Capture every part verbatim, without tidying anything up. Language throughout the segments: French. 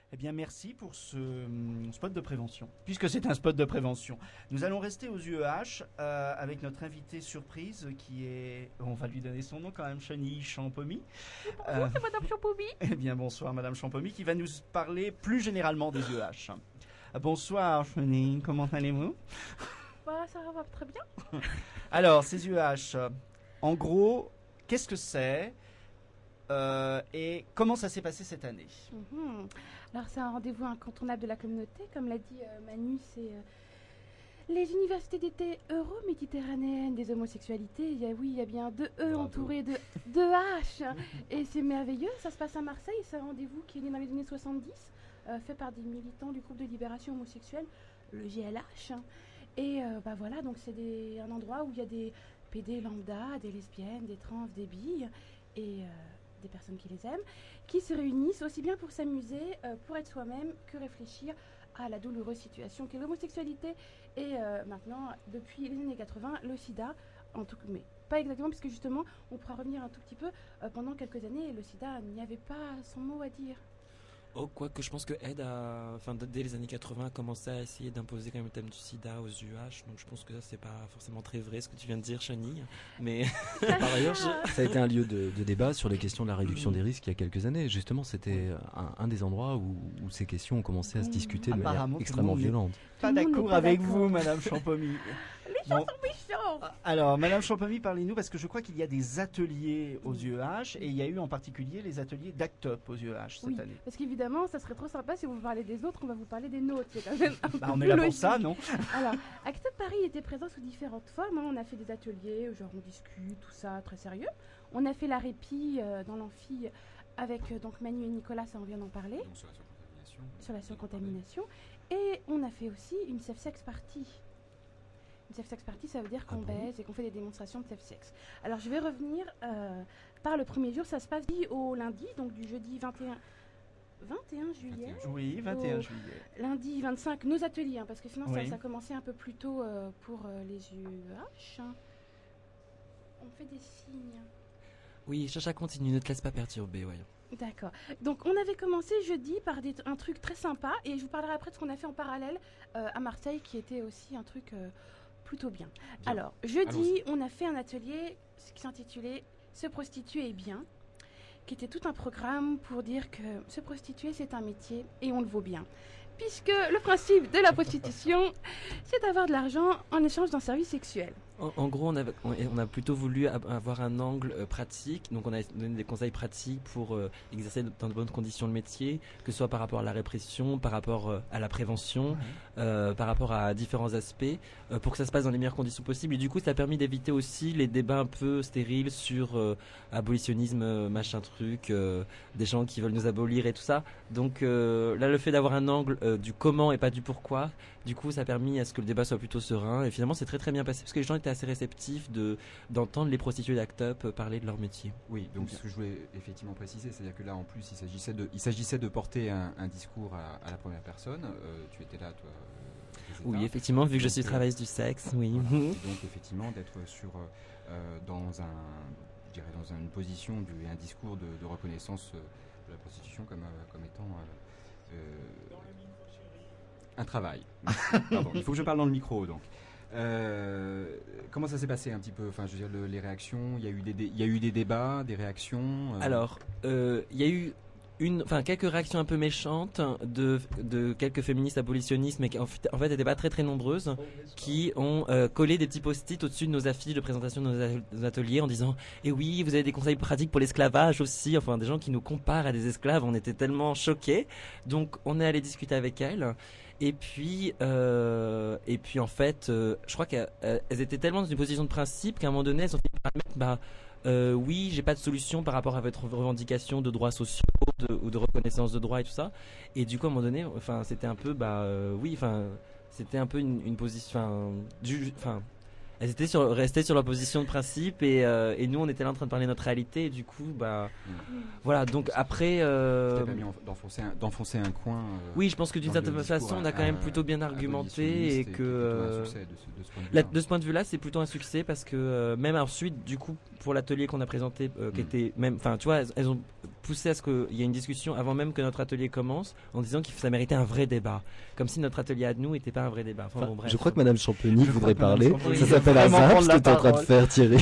Eh bien, merci pour ce hum, spot de prévention. Puisque c'est un spot de prévention, nous allons rester aux U E H euh, avec notre invité surprise qui est, on va lui donner son nom quand même, Chenille Champomy. Bonjour, euh, c'est Madame Champomy. Eh bien, bonsoir Madame Champomy qui va nous parler plus généralement des U E H. Bonsoir Chenille, comment allez-vous? Bah, ça va très bien. Alors, ces U E H, euh, en gros, qu'est-ce que c'est euh, et comment ça s'est passé cette année? Mmh. Alors, c'est un rendez-vous incontournable de la communauté. Comme l'a dit euh, Manu, c'est euh, les universités d'été euro-méditerranéennes des homosexualités. Il y a, oui, il y a bien deux E entourés de deux H. Et c'est merveilleux. Ça se passe à Marseille. C'est un rendez-vous qui est né dans les années soixante-dix, euh, fait par des militants du groupe de libération homosexuelle, le G L H. Et euh, bah voilà, donc c'est des, un endroit où il y a des P D lambda, des lesbiennes, des trans, des billes et euh, des personnes qui les aiment, qui se réunissent aussi bien pour s'amuser, euh, pour être soi-même, que réfléchir à la douloureuse situation qu'est l'homosexualité et euh, maintenant, depuis les années quatre-vingts, le sida, en tout, mais pas exactement, puisque justement, on pourra revenir un tout petit peu, euh, pendant quelques années, le sida n'y avait pas son mot à dire. Oh, quoique je pense que Ed a, enfin, dès les années quatre-vingts, a commencé à essayer d'imposer quand même le thème du sida aux U H, donc je pense que ça c'est pas forcément très vrai ce que tu viens de dire, Chenille, mais par ailleurs, ça a été un lieu de, de débat sur les questions de la réduction des risques il y a quelques années. Justement, c'était un, un des endroits où, où ces questions ont commencé à se discuter de manière extrêmement violente. Pas d'accord avec vous, Madame Champomy. Les gens sont méchants. Alors, Madame Champomy, parlez-nous, parce que je crois qu'il y a des ateliers aux U E H, et il y a eu en particulier les ateliers d'Act Up aux U E H cette oui, année. Parce qu'évidemment, ça serait trop sympa si vous parlez des autres, on va vous parler des nôtres. C'est quand même un bah, peu on est là logique. pour ça, non? Alors, Act Up Paris était présent sous différentes formes. Hein. On a fait des ateliers, genre on discute, tout ça, très sérieux. On a fait la répit euh, dans l'amphi avec euh, donc Manu et Nicolas, ça on vient d'en parler. Donc sur la surcontamination. Sur la surcontamination. Et on a fait aussi une safe sex party. Une safe sex party, ça veut dire qu'on ah bon baise et qu'on fait des démonstrations de safe sex. Alors je vais revenir euh, par le premier jour. Ça se passe au lundi, donc du jeudi vingt et un, vingt et un juillet. Oui, vingt et un juillet. Lundi vingt-cinq, nos ateliers, hein, parce que sinon oui. ça, ça commençait un peu plus tôt euh, pour euh, les U E H. On fait des signes. Oui, Chacha continue, ne te laisse pas perturber, voyons. D'accord. Donc on avait commencé jeudi par des, un truc très sympa, et je vous parlerai après de ce qu'on a fait en parallèle euh, à Marseille, qui était aussi un truc euh, plutôt bien. bien. Alors, jeudi, on a fait un atelier qui s'intitulait « Se prostituer est bien », qui était tout un programme pour dire que se prostituer, c'est un métier et on le vaut bien. Puisque le principe de la prostitution, c'est d'avoir de l'argent en échange d'un service sexuel. En, en gros, on a, on, on a plutôt voulu avoir un angle euh, pratique, donc on a donné des conseils pratiques pour euh, exercer dans de bonnes conditions le métier, que ce soit par rapport à la répression, par rapport euh, à la prévention, ouais. euh, par rapport à différents aspects, euh, pour que ça se passe dans les meilleures conditions possibles. Et du coup, ça a permis d'éviter aussi les débats un peu stériles sur euh, abolitionnisme, euh, machin truc, euh, des gens qui veulent nous abolir et tout ça. Donc euh, là, le fait d'avoir un angle euh, du comment et pas du pourquoi, du coup, ça a permis à ce que le débat soit plutôt serein. Et finalement, c'est très très bien passé parce que les gens étaient assez réceptifs de d'entendre les prostituées d'Act Up parler de leur métier. Oui, donc ce que je voulais effectivement préciser, c'est-à-dire que là en plus il s'agissait de il s'agissait de porter un, un discours à, à la première personne. Euh, tu étais là, toi. Euh, oui, effectivement, vu que donc, je suis travailleuse du sexe, oui. Voilà, donc effectivement d'être sur euh, dans un je dirais dans une position du, un discours de, de reconnaissance de la prostitution comme euh, comme étant euh, euh, un travail. Pardon, il faut que je parle dans le micro donc. Euh, comment ça s'est passé un petit peu? Enfin, je veux dire, le, les réactions. Il y a eu des, dé- il y a eu des débats, des réactions. Euh... Alors, euh, il y a eu une, enfin, quelques réactions un peu méchantes de de quelques féministes abolitionnistes, mais qui en fait, en fait, n'étaient pas très très nombreuses, qui ont euh, collé des petits post-it au-dessus de nos affiches de présentation de nos ateliers en disant "Eh oui, vous avez des conseils pratiques pour l'esclavage aussi." Enfin, des gens qui nous comparent à des esclaves. On était tellement choqués, donc on est allé discuter avec elles. Et puis, euh, et puis en fait, euh, je crois qu'elles étaient tellement dans une position de principe qu'à un moment donné, elles ont fini par admettre, bah, euh, oui, j'ai pas de solution par rapport à votre revendication de droits sociaux de, ou de reconnaissance de droits et tout ça. Et du coup, à un moment donné, enfin, c'était un peu, bah, euh, oui, enfin, c'était un peu une, une position, enfin, du, enfin. Elles étaient sur, restées sur leur position de principe et, euh, et nous on était là en train de parler de notre réalité et du coup bah mmh. voilà donc après euh, ça t'a permis d'enfoncer un, d'enfoncer un coin euh, oui je pense que d'une certaine façon on a quand même à, plutôt bien argumenté et que euh, de, ce, de, ce point de, la, de ce point de vue là c'est plutôt un succès parce que euh, même ensuite du coup pour l'atelier qu'on a présenté euh, qui mmh. était même enfin tu vois elles, elles ont poussé à ce qu'il y ait une discussion avant même que notre atelier commence en disant que ça méritait un vrai débat comme si notre atelier à nous n'était pas un vrai débat enfin, enfin, bon, bref, je crois que Madame Champagny voudrait parler ça s'appelle un zap ce que tu es en train de faire Thierry.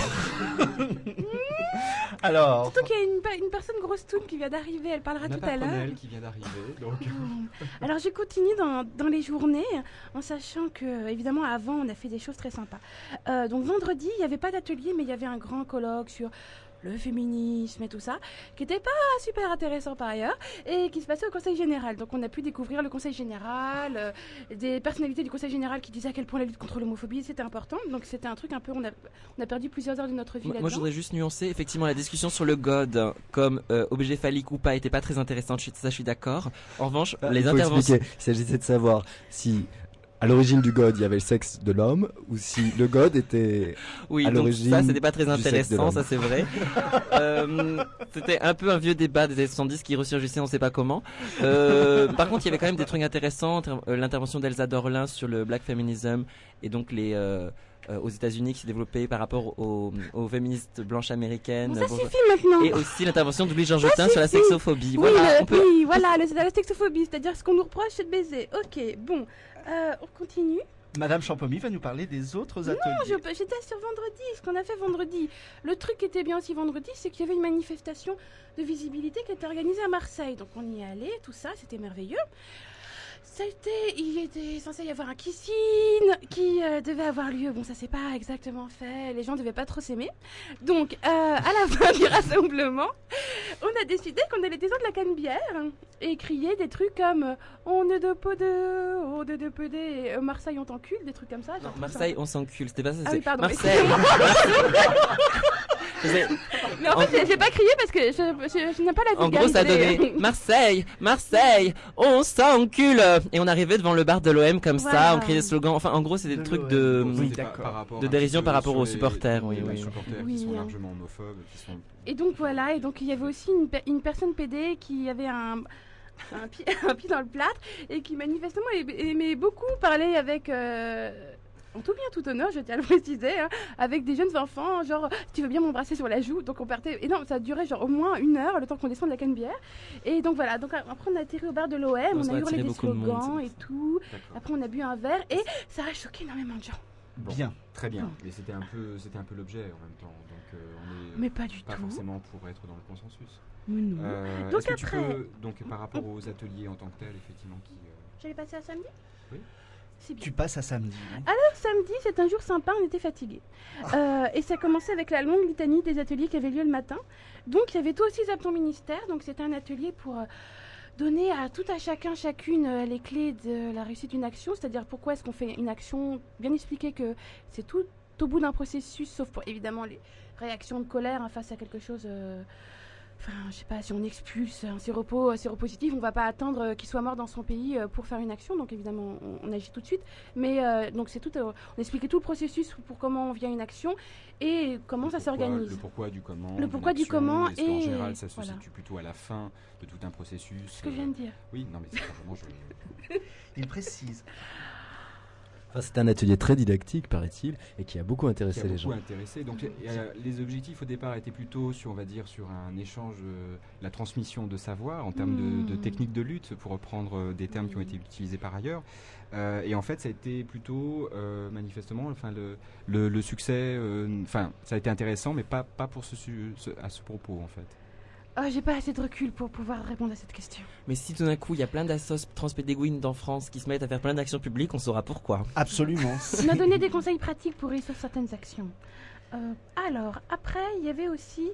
Alors, surtout qu'il y a une, une personne grosse toune qui vient d'arriver, elle parlera tout à l'heure. Elle qui vient d'arriver. Donc. Alors je continue dans, dans les journées en sachant que évidemment avant on a fait des choses très sympas. Euh, donc vendredi il n'y avait pas d'atelier mais il y avait un grand colloque sur le féminisme et tout ça, qui n'était pas super intéressant par ailleurs, et qui se passait au Conseil Général. Donc on a pu découvrir le Conseil Général, euh, des personnalités du Conseil Général qui disaient à quel point la lutte contre l'homophobie c'était important. Donc c'était un truc un peu, on a, on a perdu plusieurs heures de notre vie moi, là-dedans. Moi je voudrais juste nuancer, effectivement la discussion sur le G O D comme euh, objet phallique ou pas était pas très intéressante, ça je suis d'accord. En revanche, bah, les il faut interventions... expliquer. Il s'agissait de savoir si... à l'origine du G O D, il y avait le sexe de l'homme, ou si le G O D était oui, à l'origine ça c'était pas très intéressant, ça c'est vrai. euh, c'était un peu un vieux débat des années soixante-dix qui ressurgissait, on sait pas comment. Euh, par contre, il y avait quand même des trucs intéressants, l'intervention d'Elsa Dorlin sur le black feminism et donc les euh, euh, aux États-Unis qui s'est développée par rapport aux, aux féministes blanches américaines. Bon, ça bon, suffit maintenant. Et aussi l'intervention d'Oublie Georges Hutin sur la sexophobie. Oui, voilà, le, on peut... oui, voilà, le, la sexophobie, c'est-à-dire ce qu'on nous reproche c'est de baiser. Ok, bon, euh, on continue. Madame Champagny va nous parler des autres ateliers. Non, je, j'étais sur vendredi, ce qu'on a fait vendredi. Le truc qui était bien aussi vendredi, c'est qu'il y avait une manifestation de visibilité qui était organisée à Marseille. Donc on y est allé, tout ça, c'était merveilleux. Ça a été, il était censé y avoir un kissing qui euh, devait avoir lieu. Bon, ça s'est pas exactement fait. Les gens devaient pas trop s'aimer. Donc, euh, à la fin du rassemblement, on a décidé qu'on allait descendre la Canebière et crier des trucs comme euh, on est de peu de, on est de peu de, et, euh, Marseille on t'encule, des trucs comme ça. Non, Marseille on s'encule, c'était pas ça. Ah oui, pardon. Marseille. Mais en fait, j'ai pas crié parce que je, je, je n'ai pas la vulgarité. En gros, ça donnait Marseille, Marseille, on s'encule. Et on arrivait devant le bar de l'O M comme voilà. ça, on criait des slogans. Enfin, en gros, c'était des trucs de, oui, par, par de dérision par rapport aux supporters. Les, oui, les oui. supporters oui, qui sont hein. largement homophobes. Qui sont... Et donc voilà, et donc il y avait aussi une, une personne pédée qui avait un... Un pied, un pied dans le plâtre et qui manifestement aimait beaucoup parler avec euh, en tout bien tout honneur, je tiens à le préciser, hein, avec des jeunes enfants, genre tu veux bien m'embrasser sur la joue, donc on partait, et non ça durait genre au moins une heure le temps qu'on descende de la Canebière, et donc voilà, donc après on a atterri au bar de l'O M, on, on a hurlé des slogans de et tout, après on a bu un verre et ça a choqué énormément de gens. Bon, bien, très bien, mais c'était un peu, c'était un peu l'objet en même temps, donc euh, on est mais pas du pas tout, forcément pour être dans le consensus. Non. Euh, donc que après, tu peux, donc par rapport aux ateliers en tant que tels, effectivement, qui. Euh... J'allais passer à samedi. Oui. C'est bien. Tu passes à samedi. Hein. Alors samedi, c'est un jour sympa, on était fatigués. Euh, et ça commençait avec la longue litanie des ateliers qui avaient lieu le matin. Donc il y avait tout aussi à ton ministère. Donc c'était un atelier pour euh, donner à tout à chacun, chacune euh, les clés de la réussite d'une action. C'est-à-dire pourquoi est-ce qu'on fait une action. Bien expliquer que c'est tout au bout d'un processus, sauf pour évidemment les réactions de colère hein, face à quelque chose. Euh, Enfin, je sais pas, si on expulse un séropo, séropositif, on va pas attendre qu'il soit mort dans son pays pour faire une action. Donc évidemment, on, on agit tout de suite. Mais euh, donc c'est tout, euh, on expliquait tout le processus pour comment on vient une action et comment le ça pourquoi, s'organise. Le pourquoi du comment. Le pourquoi du comment et en général, ça se voilà. situe plutôt à la fin de tout un processus. Ce que euh... je viens de dire. Oui, non mais c'est vraiment je... Il précise. Enfin, c'est un atelier très didactique, paraît-il, et qui a beaucoup intéressé qui a les beaucoup gens. Intéressé. Donc, euh, les objectifs au départ étaient plutôt sur, on va dire, sur un échange, euh, la transmission de savoir en termes mmh. de, de techniques de lutte, pour reprendre euh, des termes mmh. qui ont été utilisés par ailleurs. Euh, et en fait, ça a été plutôt, euh, manifestement, enfin, le, le, le succès, enfin, euh, ça a été intéressant, mais pas, pas pour ce, ce, à ce propos, en fait. Oh, j'ai pas assez de recul pour pouvoir répondre à cette question. Mais si tout d'un coup il y a plein d'assos transpédéguines en France qui se mettent à faire plein d'actions publiques, on saura pourquoi. Absolument. On a donné des conseils pratiques pour réussir certaines actions. Euh, alors, après, il y avait aussi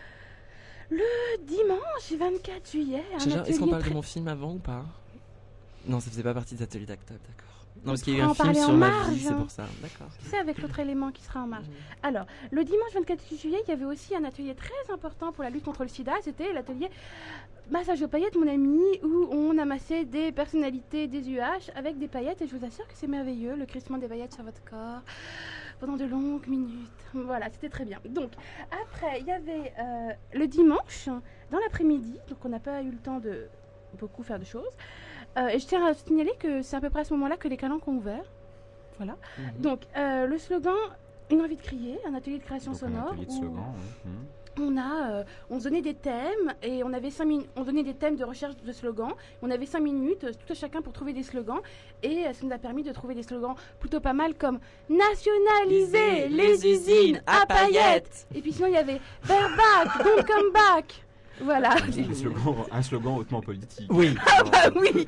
le dimanche vingt-quatre juillet. Est-ce qu'on parle très... de mon film avant ou pas? Non, ça faisait pas partie des ateliers d'Act Up, d'accord. Non, parce qu'il y a eu un film sur ma vie, c'est pour ça. D'accord. C'est avec l'autre élément qui sera en marge. Alors, le dimanche vingt-quatre juillet, il y avait aussi un atelier très important pour la lutte contre le sida. C'était l'atelier Massage aux paillettes, mon ami, où on amassait des personnalités des U H avec des paillettes. Et je vous assure que c'est merveilleux, le crissement des paillettes sur votre corps pendant de longues minutes. Voilà, c'était très bien. Donc, après, il y avait euh, le dimanche, dans l'après-midi, donc on n'a pas eu le temps de beaucoup faire de choses. Euh, et je tiens à signaler que c'est à peu près à ce moment-là que les calanques ont ouvert. Voilà. Mm-hmm. Donc, euh, le slogan « Une envie de crier », un atelier de création Donc sonore. Un atelier de slogan, oui. Mmh. On a, euh, on se donnait des thèmes et on avait cinq minutes. On donnait des thèmes de recherche de slogans. On avait cinq minutes, euh, tout à chacun pour trouver des slogans. Et euh, ça nous a permis de trouver des slogans plutôt pas mal comme nationaliser les, les usines à paillettes. Et puis sinon il y avait bareback, don't come back. Voilà. Un slogan, un slogan hautement politique. Oui. Ah bah oui.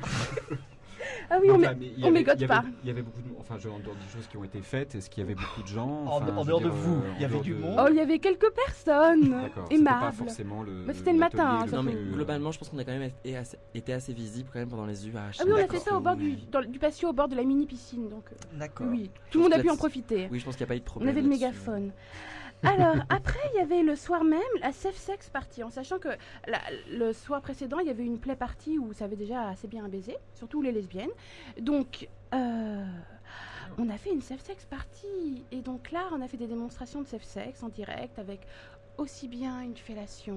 Ah oui, on ne mégote pas. Il y avait beaucoup de, enfin, je, en dehors des choses qui ont été faites, est-ce qu'il y avait beaucoup de gens enfin, En, en dehors de vous, euh, il y avait du monde. Oh, il y avait quelques personnes aimables. Pas forcément le. Mais c'était le matin. Non, mais globalement, je pense qu'on a quand même été assez, été assez visible quand même pendant les U H. Ah oui, on a fait ça au bord du, dans, du patio, au bord de la mini piscine, donc. D'accord. Oui, tout le monde a pu en profiter. Oui, je pense qu'il n'y a pas eu de problème. On avait le mégaphone. Alors, après, il y avait le soir même la safe sex party, en sachant que la, le soir précédent, il y avait une play party où ça avait déjà assez bien baisé, surtout les lesbiennes. Donc, euh, on a fait une safe sex party. Et donc là, on a fait des démonstrations de safe sex en direct avec aussi bien une fellation.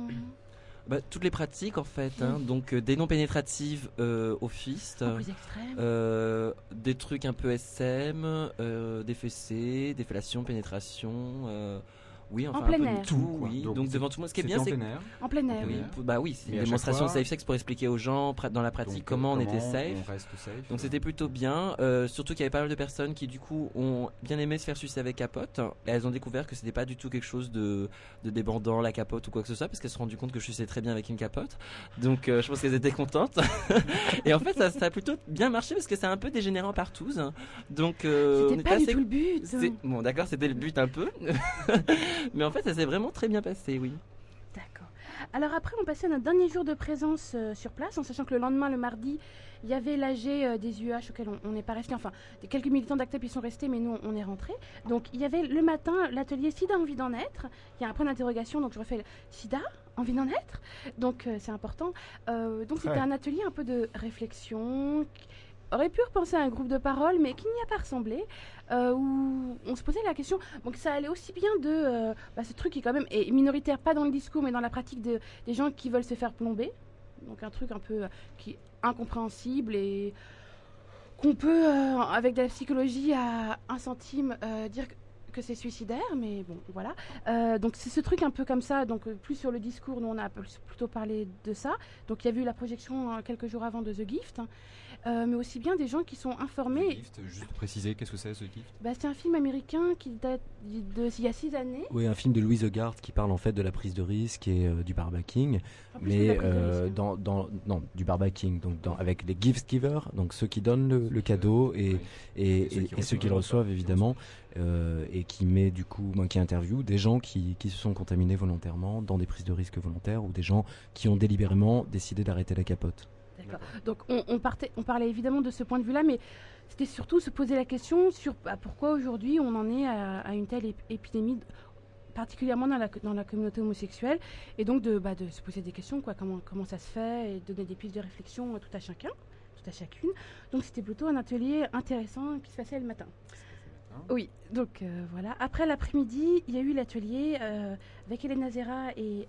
Bah, toutes les pratiques en fait, hein, donc euh, des non pénétratives euh, au fist, euh, des trucs un peu S M, euh, des fessées, des fellations, pénétration, euh, oui, enfin en plein un peu air. de tout, oui. Donc, donc devant tout le monde, ce qui est bien, c'est en plein air. En plein air, oui. oui. Bah oui, c'est une démonstration de safe sex pour expliquer aux gens dans la pratique donc, comment, comment on était safe. On reste safe. Donc c'était plutôt bien, euh, surtout qu'il y avait pas mal de personnes qui du coup ont bien aimé se faire sucer avec capote. Et elles ont découvert que c'était pas du tout quelque chose de, de débordant la capote ou quoi que ce soit, parce qu'elles se sont rendues compte que je suçais très bien avec une capote. Donc euh, je pense qu'elles étaient contentes. Et en fait ça, ça a plutôt bien marché parce que c'est un peu dégénérant partout. Donc euh, c'était pas assez... du tout le but. Bon d'accord, c'était le but un peu, mais en fait ça s'est vraiment vraiment très bien passé, oui. D'accord. Alors après, on passait notre dernier jour de présence euh, sur place, en sachant que le lendemain, le mardi, il y avait l'A G euh, des U H auquel on n'est pas resté. Enfin, quelques militants d'Actep y sont restés, mais nous, on est rentrés. Donc, il y avait le matin l'atelier SIDA, envie d'en être. Il y a un point d'interrogation, donc je refais le SIDA, envie d'en être. Donc, euh, c'est important. Euh, donc, c'était ouais. un atelier un peu de réflexion. Aurait pu repenser à un groupe de parole, mais qui n'y a pas ressemblé, euh, où on se posait la question, donc ça allait aussi bien de euh, bah, ce truc qui quand même est minoritaire, pas dans le discours, mais dans la pratique de, des gens qui veulent se faire plomber, donc un truc un peu euh, qui est incompréhensible et qu'on peut, euh, avec de la psychologie à un centime, euh, dire que c'est suicidaire, mais bon, voilà. Euh, donc c'est ce truc un peu comme ça, donc plus sur le discours, nous on a plutôt parlé de ça. Donc il y a eu la projection euh, quelques jours avant de The Gift, hein, euh, mais aussi bien des gens qui sont informés. The Gift, juste préciser, qu'est-ce que c'est The Gift ? Bah, c'est un film américain qui date d'il y a six années. Oui, un film de Louise Hogard qui parle en fait de la prise de risque et euh, du barebacking, mais euh, dans, dans non du barebacking, donc dans, avec les gift givers, donc ceux qui donnent le, le cadeau et oui. et, et, et, et ceux qui le reçoivent évidemment. Euh, et qui met du coup, ben, qui interviewe des gens qui, qui se sont contaminés volontairement dans des prises de risque volontaires ou des gens qui ont délibérément décidé d'arrêter la capote. D'accord. Donc on, on, partait, on parlait évidemment de ce point de vue-là, mais c'était surtout se poser la question sur bah, pourquoi aujourd'hui on en est à, à une telle ép- épidémie, particulièrement dans la, dans la communauté homosexuelle, et donc de, bah, de se poser des questions, quoi, comment, comment ça se fait, et donner des pistes de réflexion tout à chacun, tout à chacune. Donc c'était plutôt un atelier intéressant qui se passait le matin. Oui, donc euh, voilà. Après l'après-midi, il y a eu l'atelier euh, avec Hélène Azera et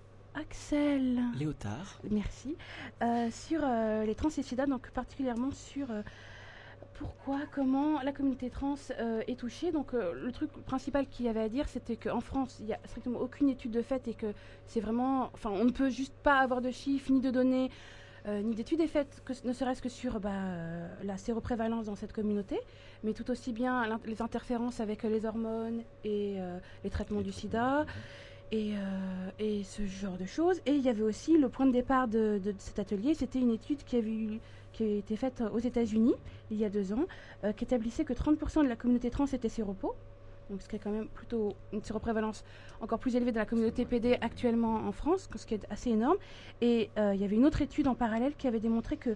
Axel Léotard. Merci. Euh, sur euh, les trans et sida, donc particulièrement sur euh, pourquoi, comment la communauté trans euh, est touchée. Donc euh, le truc principal qu'il y avait à dire, c'était qu'en France, il n'y a strictement aucune étude de fait et que c'est vraiment, enfin, on ne peut juste pas avoir de chiffres ni de données. Euh, ni d'études est faite, que, ne serait-ce que sur bah, euh, la séroprévalence dans cette communauté, mais tout aussi bien les interférences avec euh, les hormones et euh, les traitements du sida et, euh, et ce genre de choses. Et il y avait aussi le point de départ de, de, de cet atelier, c'était une étude qui avait eu, qui a été faite aux États-Unis il y a deux ans, euh, qui établissait que trente pour cent de la communauté trans était séropo. Donc ce qui est quand même plutôt une séroprévalence encore plus élevée de la communauté P D actuellement en France, ce qui est assez énorme. Et euh, il y avait une autre étude en parallèle qui avait démontré que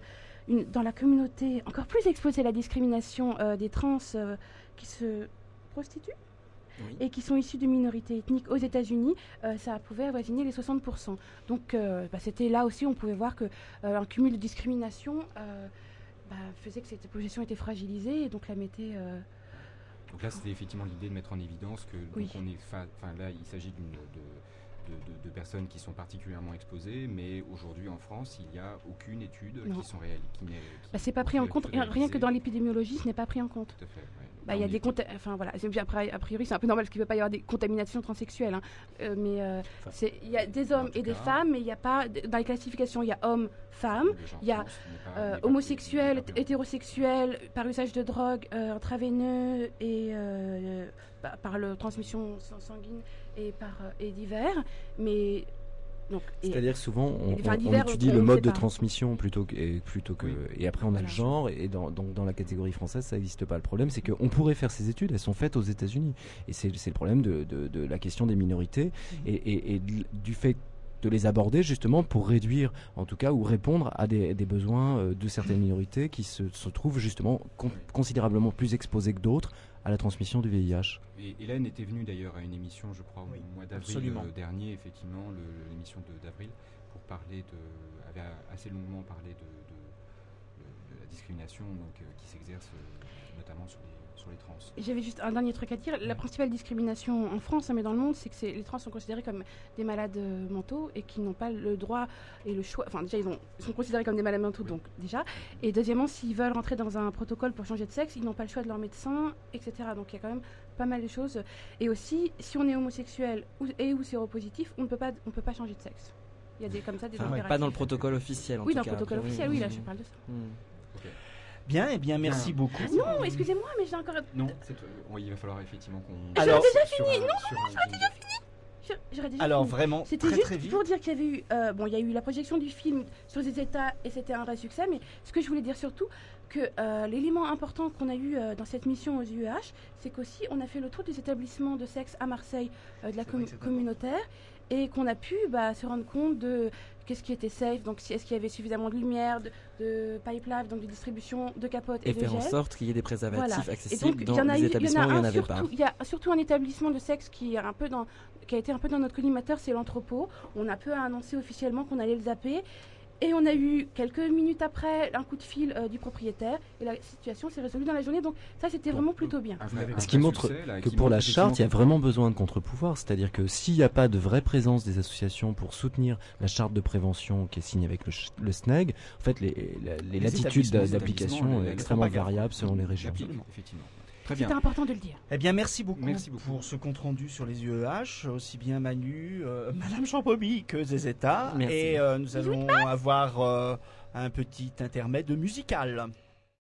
une, dans la communauté encore plus exposée à la discrimination euh, des trans euh, qui se prostituent oui. et qui sont issus de minorités ethniques aux États-Unis, euh, ça pouvait avoisiner les soixante pour cent. Donc euh, bah, c'était là aussi, on pouvait voir qu'un euh, cumul de discrimination euh, bah, faisait que cette population était fragilisée et donc la mettait... Euh, donc là, c'était effectivement l'idée de mettre en évidence que oui. donc on est fa- là, il s'agit d'une... De, De, de, de personnes qui sont particulièrement exposées, mais aujourd'hui en France, il n'y a aucune étude non. qui sont réelles. Qui n'est, qui bah, c'est pas pris en compte, rien que dans l'épidémiologie, ce n'est pas pris en compte. Tout à fait, ouais. Bah, il y a des conta- enfin voilà, après, a priori c'est un peu normal parce qu'il ne peut pas y avoir des contaminations transsexuelles, hein. euh, mais euh, enfin, il y a des hommes et des cas, femmes, mais il n'y a pas, dans les classifications, il y a hommes, femmes, il y a euh, homosexuels, hétérosexuels, par usage de drogue, euh, intraveineux et euh, bah, par la transmission sanguine et par euh, et divers, mais donc, c'est-à-dire que souvent on, on, on étudie on le mode de transmission plutôt que, et, plutôt que oui. et après on a voilà. le genre et dans, donc dans la catégorie française ça n'existe pas. Le problème c'est qu'on pourrait faire ces études, elles sont faites aux États-Unis et c'est, c'est le problème de, de, de la question des minorités mmh. et, et, et du fait de les aborder justement pour réduire en tout cas ou répondre à des, des besoins de certaines minorités qui se, se trouvent justement con, considérablement plus exposées que d'autres à la transmission du V I H. Et Hélène était venue d'ailleurs à une émission, je crois, oui, au mois d'avril euh, dernier, effectivement, le, l'émission de, d'avril, pour parler de, avait assez longuement parlé de, de, de, de la discrimination donc, euh, qui s'exerce euh, notamment sur les, sur les trans. J'avais juste un dernier truc à dire. La principale discrimination en France, mais dans le monde, c'est que c'est, les trans sont considérés comme des malades euh, mentaux et qui n'ont pas le droit et le choix. Enfin, déjà, ils, ont, ils sont considérés comme des malades mentaux, oui. donc déjà. Et deuxièmement, s'ils veulent rentrer dans un protocole pour changer de sexe, ils n'ont pas le choix de leur médecin, et cetera. Donc il y a quand même pas mal de choses. Et aussi, si on est homosexuel ou, et ou séropositif, on ne peut pas, on peut pas changer de sexe. Il y a des comme ça des enfin, pas dans le protocole officiel. En oui, tout dans cas, le protocole après, officiel, oui, oui, là, mmh. je parle de ça. Mmh. Okay. Bien, et eh bien, merci ah. beaucoup. Non, excusez-moi, mais j'ai encore. Non, c'est, oui, il va falloir effectivement qu'on. Alors, j'aurais déjà fini. Un, non, non, non, j'aurais déjà fini. J'aurais déjà Alors fini. vraiment, c'était très, juste très vite. pour dire qu'il y avait eu, euh, bon, il y a eu la projection du film sur les États et c'était un vrai succès. Mais ce que je voulais dire surtout, que euh, l'élément important qu'on a eu euh, dans cette mission aux U E H, c'est qu'aussi on a fait le tour des établissements de sexe à Marseille euh, de la com- communautaire et qu'on a pu bah, se rendre compte de qu'est-ce qui était safe, donc est-ce qu'il y avait suffisamment de lumière, de, de pipeline, donc de distribution de capotes et, et de faire gel. en sorte qu'il y ait des préservatifs voilà. accessibles donc, dans les eu, établissements où il n'y en avait surtout, pas. Il y a surtout un établissement de sexe qui, est un peu dans, qui a été un peu dans notre collimateur, c'est l'entrepôt. On a peu annoncé officiellement qu'on allait le zapper. Et on a eu quelques minutes après un coup de fil euh, du propriétaire et la situation s'est résolue dans la journée. Donc ça, c'était bon, vraiment plutôt bien. Ce qui montre succès, là, que qui pour la charte, il y a vraiment besoin de contre-pouvoir. C'est-à-dire que s'il n'y a pas de vraie présence des associations pour soutenir la charte de prévention qui est signée avec le, ch- le S N E G, en fait, les, les, les, les latitudes d'application sont extrêmement variables selon les régions. Absolument, effectivement. Très bien. C'était important de le dire. Eh bien, merci beaucoup, merci beaucoup pour ce compte rendu sur les U E H, aussi bien Manu, euh, Madame Champomy que Zezeta. Merci. Et euh, nous allons avoir euh, un petit intermède musical.